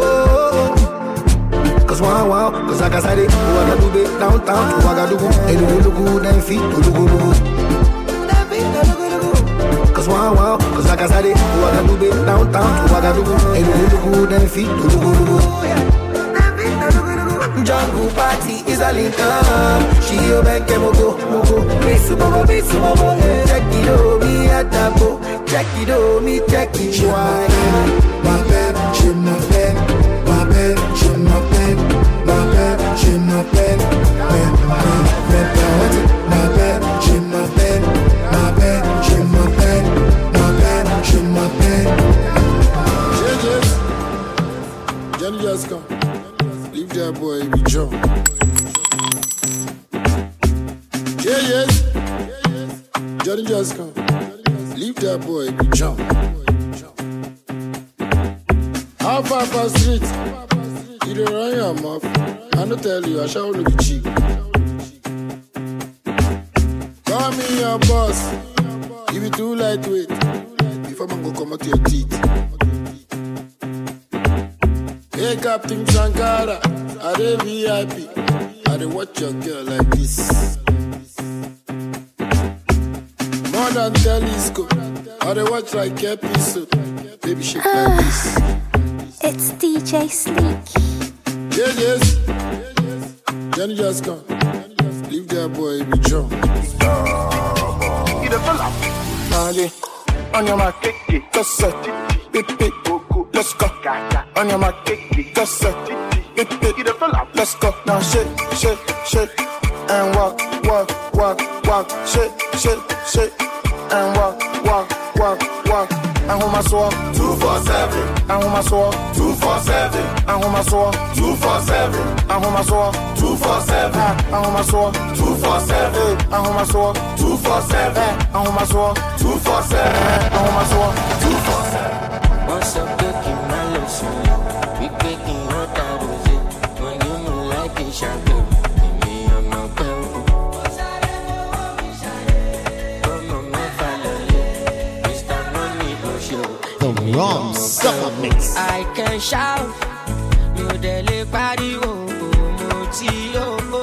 oh. Cause wow, wow, cause like I said it, Ouagadougou, downtown to Ouagadougou. Hey, look, look, look, them feet, look, look, look. Cause wow, wow, cause like I said it, Ouagadougou, downtown to Ouagadougou. Hey, look, look, look, them feet, look, look, look. Jungle party is a link up. She your bank and mogo, mogo. Miss Bobo, Miss Bobo. Check it out, me at that book. Check it out, me check it. Why? My bed, she my bed, my bed, she my bed, my bed, she my bed, me, me, me, my bed, she my bed, my bed, she my bed, my bed, she my bed. Changes, Johnny just come. Leave that boy, be jump. Yeah, yes. Johnny just come. Leave that boy, be jump. How far past street? You don't run your mouth. I don't tell you, I shall only be cheap. Call me your boss. If you too lightweight, before I go come out to your teeth. Hey, Captain Sankara, I dey V I P. I dey watch your girl like this. More than telescope, I dey watch like episode. Baby, shake like this. It's D J Sleek. Yeah, yes. Johnny just come. Leave that boy be drunk. Get a pull up. Magic, On your mark, get set. Bip bip, let's go. On your mark, get set. Bip bip, let's go. Now shake, shake, shake, and walk, walk, walk, walk. Shake, shake, shake, and walk, walk, walk, walk. And hold my soul two four seven. And hold my soul two four seven. And hold my soul two four seven. And hold my soul two four seven. And hold my soul two four seven. And hold my soul two four seven. And hold my soul two four seven. And hold my soul two four seven. What's up, cooking my lesson? We cooking hot out of it. When you move like a shadow, me I'm not cold. The Rum Summer Mix. I can shout, you dele party oh, moti oh.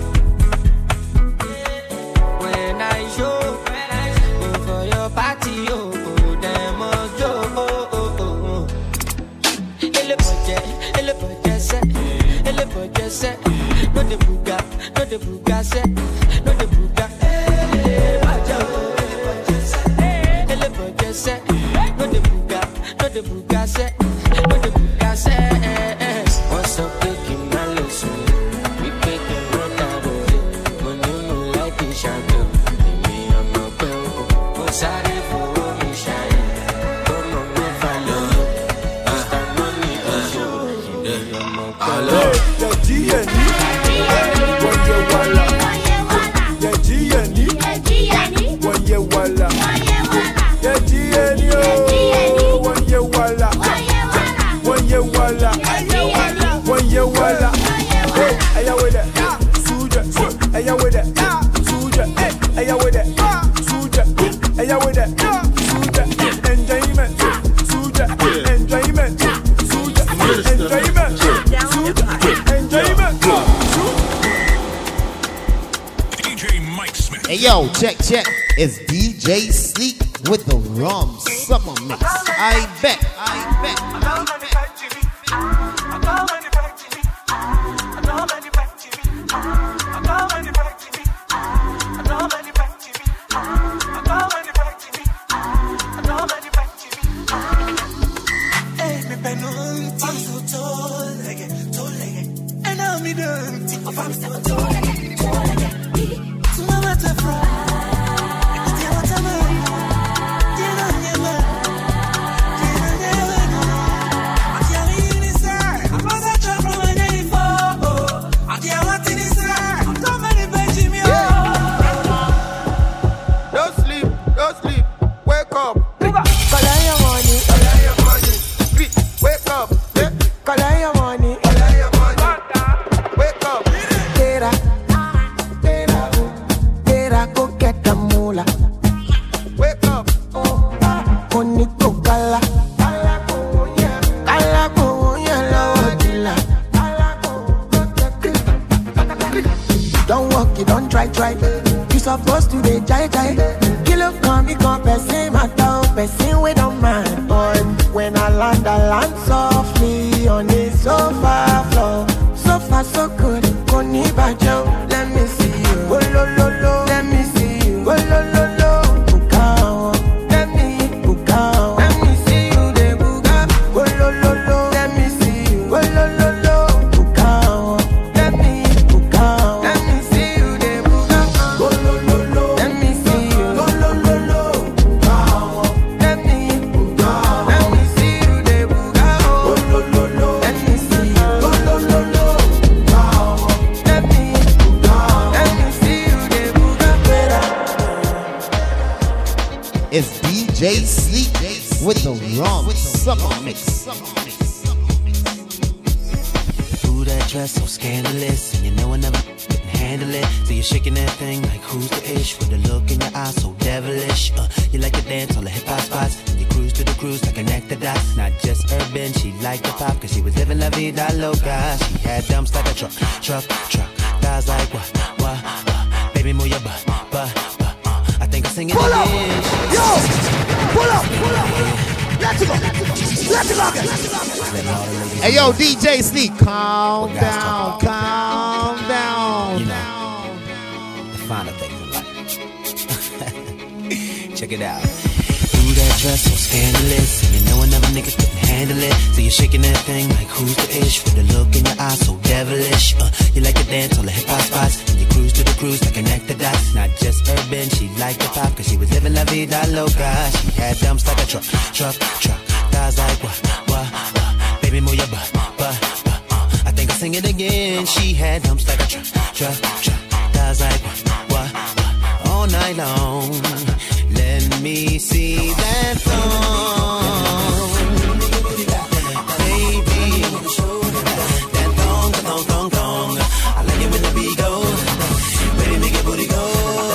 When I show, go for your party oh, them oh oh. Ele budget, ele budget set, ele budget set. No de buga, no de buga set, no de buga. Ele budget set, ele budget set. No de buga, no de buga set, no de buga set. What's up, cooking my lesson? We cooking what I do. When you know like a shadow, me I'm not cold. What's I do for me shine? Come on, me follow you. Just a money to show. Yeah, I'm not cold. The G N E, one year wala. The G N E, one year wala. The G N E, oh, one year wala. One year wala. One year wala. Hey, aya with it, suja. Aya with it, suja. Aya with it, suja. Aya with it, suja. Enjoyment, suja. Enjoyment, suja. Enjoyment, suja. Enjoyment, D J Mike Smith. Hey yo, check, check. It's D J Sleep with the Rum Summer Mix. I bet, I bet, I bet. It's D J Sleep with the Rum Summer Mix. Ooh, that dress so scandalous, and you know I never can handle it. So you're shaking that thing like who's the ish, with a look in your eyes so devilish. Uh, you like to dance on the hip hop spots, and you cruise to the cruise like an actor dots. Not just urban, she liked the pop, cause she was living la vida loca. She had dumps like a truck, truck, truck. Thighs like what, what, what. Baby, move your butt, butt, butt. I think I'm singing pull up, this. yo, pull up, pull up, pull up. Let's go, let's go, let's go. Hey yo, D J Sleep, calm down, calm down. You know, the finer things in life. Check it out. Ooh, that dress so scandalous, and you know another nigga couldn't handle it. So you're shaking that thing like who's the ish, with a look in your eyes so devilish. Uh, you like to dance on the hip hop spots, and you cruise to the cruise like connect the dots. Not just urban, she liked the pop, cause she was living la vida loca. She had dumps like a truck, truck, truck. Thighs like what, what, what? Baby, move your butt, butt, butt. Uh, I think I'll sing it again. She had dumps like a truck, truck, truck. Thighs like what, what, what? All night long. Let me see that thong, baby. That thong, thong, thong, thong. I like it when the beat goes. Baby, make your booty go.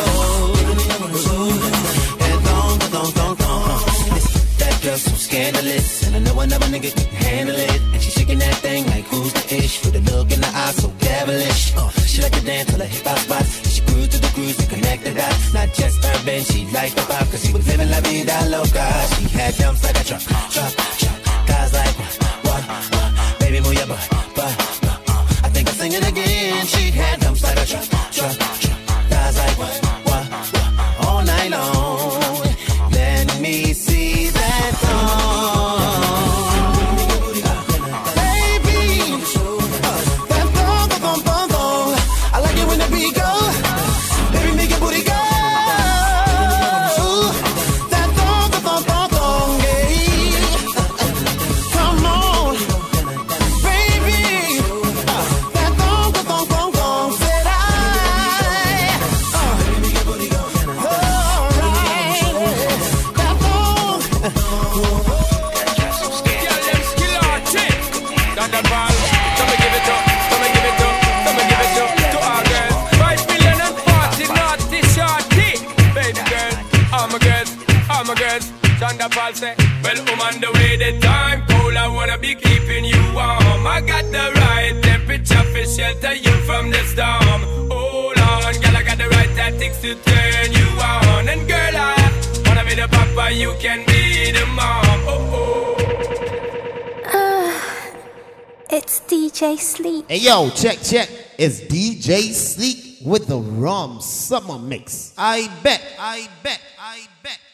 That thong, thong, thong, thong. That girl's so scandalous, and I know another nigga can handle it. And she's shaking that thing like who's the ish, with a look in the eye so devilish. Uh, she like to dance till her hip hop spots. She cruise to the cruise and connect the dots. Not just urban, she liked the pop, cause she was living la vida loca. She had dumps like a truck, truck, truck. Guys like what, what, what? Baby, move your butt, butt, butt. Uh, I think I'll sing it again. She had dumps like a truck, truck, truck. Guys like what, what, what? All night long. Let me see that thong. Say, well, I'm on the way, the time cold, I wanna be keeping you warm. I got the right temperature for shelter you from the storm. Hold on, girl, I got the right tactics to turn you on. And girl, I wanna be the papa, you can be the mom. Oh, oh. Uh, it's D J Sleek. Hey, yo, check, check. It's D J Sleek with the Rum Summer Mix. I bet, I bet, I bet.